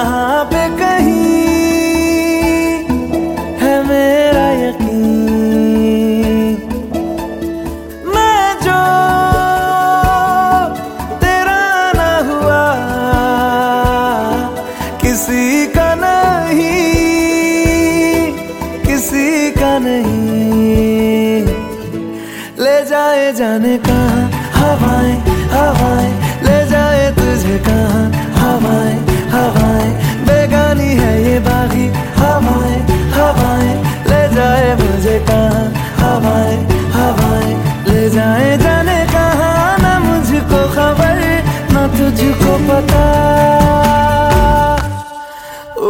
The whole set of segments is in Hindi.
यहाँ पे कहीं है मेरा यकीन। मैं जो तेरा ना हुआ किसी का नहीं, किसी का नहीं। ले जाए जाने कहाँ हवाएं हवाएं, ले जाए तुझे कहाँ हवाएं हवाएं। बेगानी है ये बागी हवाएं हवाएं, ले जाए मुझे कहाँ हवाएं हवाएं। ले जाए जाने कहाँ, ना मुझको खबर ना तुझको पता। ओ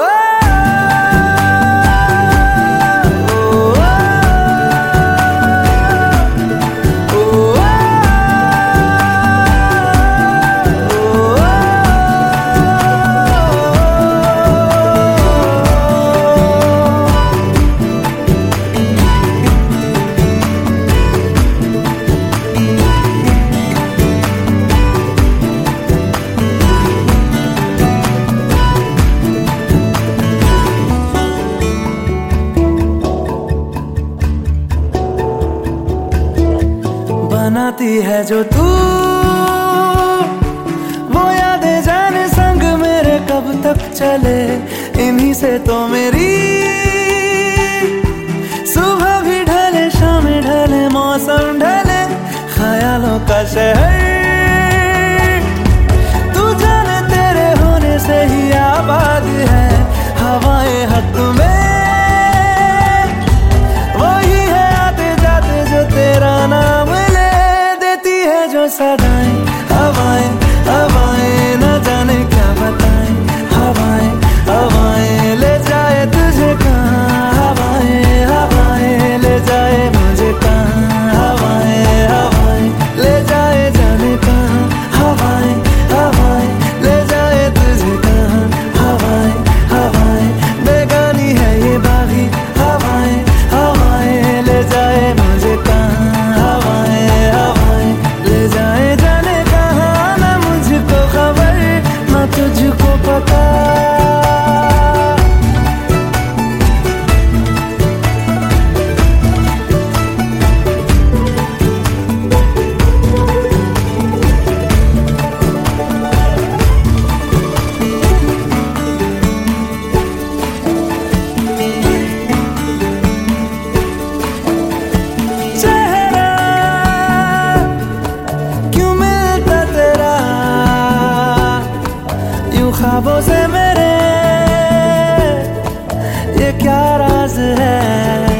बनाती है जो तू वो यादें, जाने संग मेरे कब तक चले। इन्हीं से तो मेरी सुबह भी ढले, शाम ढले, मौसम ढले, ख्यालों का शहर तू जाने तेरे होने से ही आबाद है। हवाएं हक में वही है आते जाते जो तेरा नाम जो सदाएं हवाएं हवाएं, न जाने क्या बताएं। हवाएं हवाएं, ले जाए तुझे कहाँ हवाएं हवाएं, ले जाए मुझे कहाँ हवाएं हवाएं। ले जाए जाने कहाँ हवाएं हवाएं, ले जाए तुझे कहाँ हवाएं हवाएं। बेगानी है ये बागी हवाएं हवाएं, ले जाए मुझे कहाँ हवाएं हवाएं। ले जाए जाने कहाँ, ना मुझको खबर ना तुझको पता। ख्वाबों से मेरे ये क्या राज है।